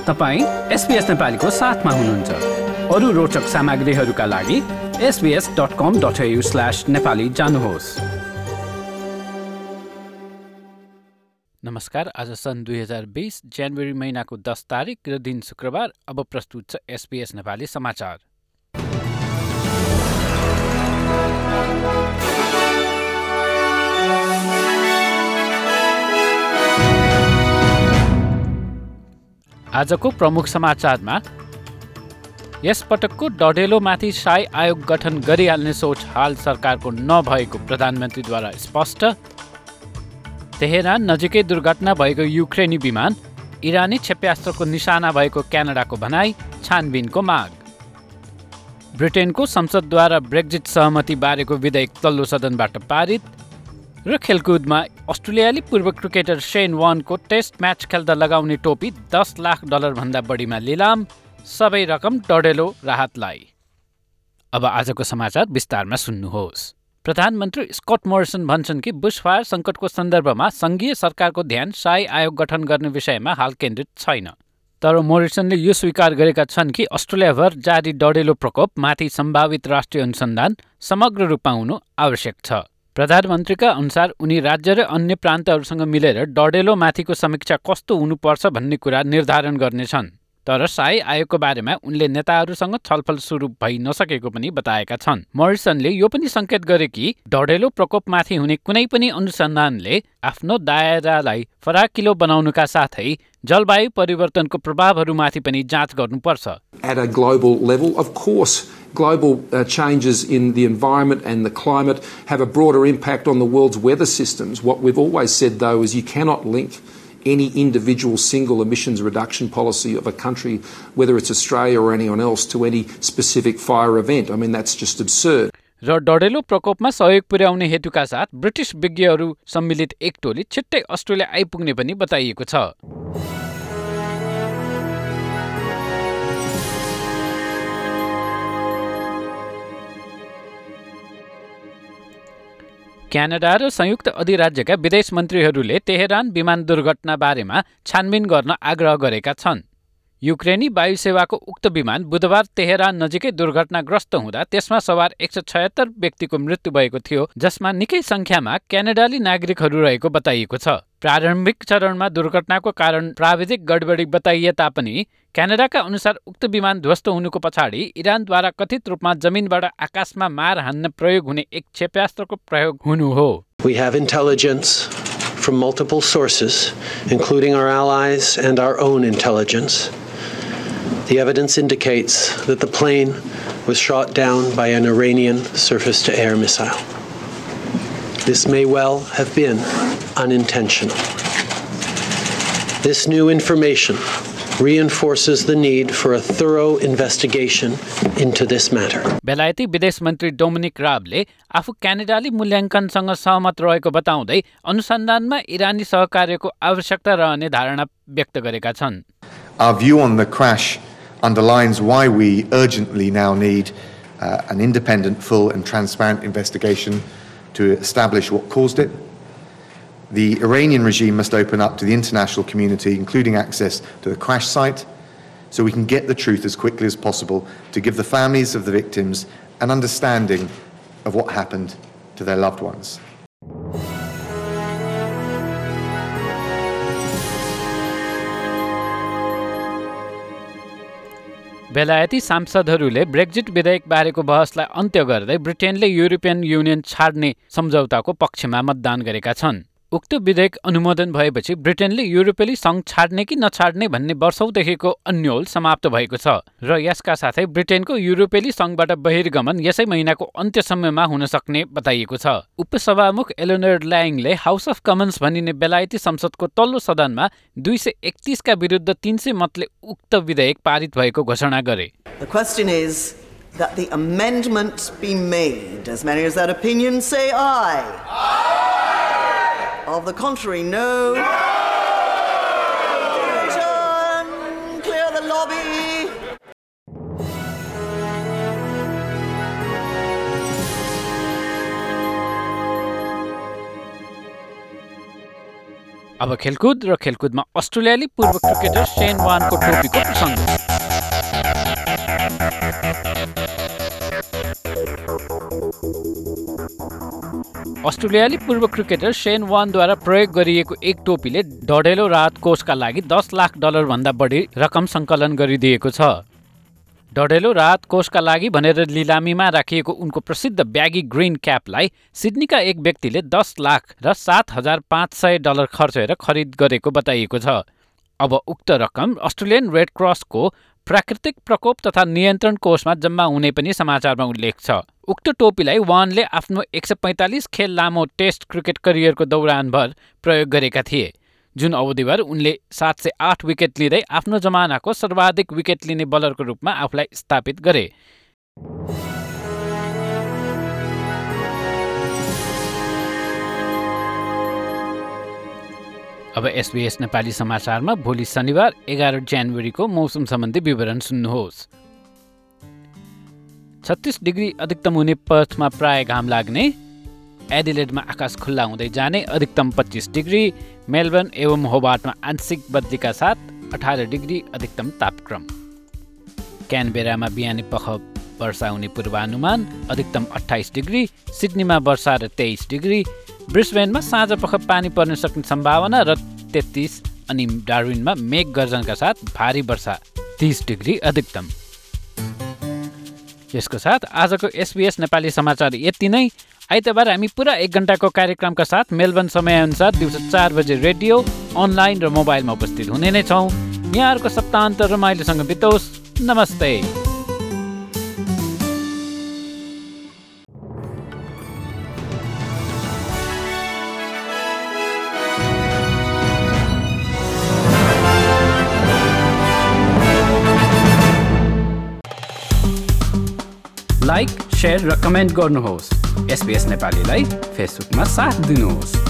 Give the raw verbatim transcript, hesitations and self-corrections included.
तपाईं एसबीएस नेपालीको साथमा हुनुहुन्छ। अरू रोचक सामग्रीहरूका लागि S B S dot com dot A U slash Nepali जानुहोस्। नमस्कार, आज सन् दुई हजार बीस जनवरी महिनाको दस तारिक र दिन शुक्रबार। अब प्रस्तुत छ एसबीएस नेपाली समाचार। आजको प्रमुख समाचारमा यस पटकको डढेलोमाथि शाही आयोग गठन गरिहाल्ने सोच हाल सरकारको नभएको प्रधानमन्त्रीद्वारा स्पष्ट। तेहरान नजिकै दुर्घटना भएको युक्रेनी विमान, इरानी क्षेप्यास्त्रको निशाना भएको क्यानाडाको भनाई, छानबिनको माग। ब्रिटेनको संसदद्वारा ब्रेक्जिट सहमति बारेको विधेयक तल्लो सदनबाट पारित। र खेलकुदमा अस्ट्रेलियाली पूर्व क्रिकेटर शेन वार्नको टेस्ट म्याच खेल्दा लगाउने टोपी दस लाख डलरभन्दा बढीमा लिलाम, सबै रकम डढेलो राहतलाई। अब आजको समाचार विस्तारमा सुन्नुहोस्। प्रधानमन्त्री स्कट मोरिसन भन्छन् कि बुशफायर सङ्कटको सन्दर्भमा सङ्घीय सरकारको ध्यान शाही आयोग गठन गर्ने विषयमा हाल केन्द्रित छैन। तर मोरिसनले यो स्वीकार गरेका छन् कि अस्ट्रेलियाभर जारी डढेलो प्रकोपमाथि सम्भावित राष्ट्रिय अनुसन्धान समग्र रूपमा हुनु आवश्यक छ। प्रधानमन्त्रीका अनुसार उनी राज्य र अन्य प्रान्तहरूसँग मिलेर डढेलोमाथिको समीक्षा कस्तो हुनुपर्छ भन्ने कुरा निर्धारण गर्नेछन्। तर शाही आयोगको बारेमा उनले नेताहरूसँग छलफल सुरु भइ नसकेको पनि बताएका छन्। मोरिसनले यो पनि सङ्केत गरे कि डढेलो प्रकोपमाथि हुने कुनै पनि अनुसन्धानले आफ्नो दायरालाई फराकिलो बनाउनुका साथै जलवायु परिवर्तनको प्रभावहरूमाथि पनि जाँच गर्नुपर्छ। At a global level, of course, global uh, changes in the environment and the climate have a broader impact on the world's weather systems. What we've always said, though, is you cannot link any individual single emissions reduction policy of a country, whether it's Australia or anyone else, to any specific fire event. I mean, that's just absurd. र डढेलो प्रकोपमा सहयोग पुर्याउने हेतुका साथ British विज्ञहरू सम्मिलित एक टोली छिट्टै Australia आइपुग्ने पनि बताइएको छ। क्यानाडा र संयुक्त अधिराज्यका विदेश मन्त्रीहरूले तेहरान विमान दुर्घटना बारेमा छानबिन गर्न आग्रह गरेका छन्। युक्रेनी वायुसेवाको उक्त विमान बुधबार तेहरान नजिकै दुर्घटनाग्रस्त हुँदा त्यसमा सवार एक सय छयत्तर व्यक्तिको मृत्यु भएको थियो, जसमा निकै सङ्ख्यामा क्यानाडाली नागरिकहरू रहेको बताइएको छ। प्रारम्भिक चरणमा दुर्घटनाको कारण प्राविधिक गडबडी बताइए तापनि क्यानाडाका अनुसार उक्त विमान ध्वस्त हुनुको पछाडि इरानद्वारा कथित रूपमा जमिनबाट आकाशमा मार हान्न प्रयोग हुने एक क्षेप्यास्त्रको प्रयोग हुनु हो। We have intelligence from multiple sources, including our allies and our own intelligence. The evidence indicates that the plane was shot down by an Iranian surface-to-air missile. This may well have been unintentional. This new information reinforces the need for a thorough investigation into this matter. बेलायती विदेश मन्त्री Dominic राबले आफू क्यानाडाली मूल्याङ्कनसँग सहमत रहेको बताउँदै अनुसन्धानमा इरानी सहकार्यको आवश्यकता रहने धारणा व्यक्त गरेका छन्। Our view on the crash underlines why we urgently now need uh, an independent, full and transparent investigation to establish what caused it. The Iranian regime must open up to the international community, including access to the crash site, so we can get the truth as quickly as possible to give the families of the victims an understanding of what happened to their loved ones. बेलायती सांसदहरूले Brexit विधेयक बारेको बहसलाई अन्त्य गर्दै ब्रिटेनले European union छाड्ने सम्झौताको पक्षमा मतदान गरेका छन्। उक्त विधेयक अनुमोदन भएपछि ब्रिटेनले युरोपेली सङ्घ छाड्ने कि नछाड्ने भन्ने वर्षौंदेखिको अन्यल समाप्त भएको छ र यसका साथै ब्रिटेनको युरोपेली सङ्घबाट बहिर्गमन यसै महिनाको अन्त्यसम्ममा हुन सक्ने बताइएको छ। उपसभामुख एलेनोर ल्याङले हाउस अफ कमन्स भनिने बेलायती संसदको तल्लो सदनमा दुई सय एकतीसका विरुद्ध तीन सय मतले उक्त विधेयक पारित भएको घोषणा गरे। The question is that the amendment be made. As many as that opinion say aye. Aye. Of the contrary, no. No! Attention! Clear the lobby! अब खेलकुद र खेलकुदमा अस्ट्रेलियाली पूर्व क्रिकेटर शेन वानको टोपीको प्रसङ्ग। अस्ट्रेलियाली पूर्व क्रिकेटर शेन वानद्वारा प्रयोग गरिएको एक टोपीले डढेलो राहत कोषका लागि दस लाख डलरभन्दा बढी रकम सङ्कलन गरिदिएको छ। डढेलो राहत कोषका लागि भनेर लिलामीमा राखिएको उनको प्रसिद्ध ब्यागी ग्रिन क्यापलाई सिडनीका एक व्यक्तिले दस लाख र सात हजार पाँच सय डलर खर्चेर खरिद गरेको बताइएको छ। अब उक्त रकम अस्ट्रेलियन रेड क्रसको प्राकृतिक प्रकोप तथा नियन्त्रण कोषमा जम्मा हुने पनि समाचारमा उल्लेख छ। उक्त टोपीलाई वानले आफ्नो एक सय पैँतालिस खेल लामो टेस्ट क्रिकेट करियरको दौरानभर प्रयोग गरेका थिए, जुन अवधिभर उनले सात सय आठ विकेट लिँदै आफ्नो जमानाको सर्वाधिक विकेट लिने बलरको रूपमा आफूलाई स्थापित गरे। अब एसबीएस नेपाली समाचारमा भोलि शनिबार एघार जनवरीको मौसम सम्बन्धी विवरण सुन्नुहोस्। छत्तीस डिग्री अधिकतम हुने पर्थमा प्राय घाम लाग्ने, एडिलेडमा आकाश खुल्ला हुँदै जाने अधिकतम पच्चिस डिग्री, मेलबर्न एवं होबार्टमा आंशिक बदलीका साथ अठार डिग्री अधिकतम तापक्रम, क्यानबेरामा बिहानै पख वर्षा हुने पूर्वानुमान अधिकतम अट्ठाइस डिग्री, सिडनीमा वर्षा र तेइस डिग्री, ब्रिस्बेनमा साँझ पख पानी पर्न सक्ने सम्भावना र तेत्तिस, अनि डार्विनमा मेघ गर्जनका साथ भारी वर्षा तीस डिग्री अधिकतम। यसको साथ आजको एसबीएस नेपाली समाचार यति नै। आइतबार हामी पुरा एक घण्टाको कार्यक्रमका साथ मेलबर्न समयअनुसार दिउँसो चार बजे रेडियो, अनलाइन र मोबाइलमा उपस्थित हुने नै छौँ। यहाँहरूको सप्ताहन्त रमाइलोसँग बितोस्। नमस्ते। लाइक, शेयर र कमेन्ट गर्नुहोस्। एसबीएस नेपालीलाई फेसबुकमा साथ दिनुहोस्।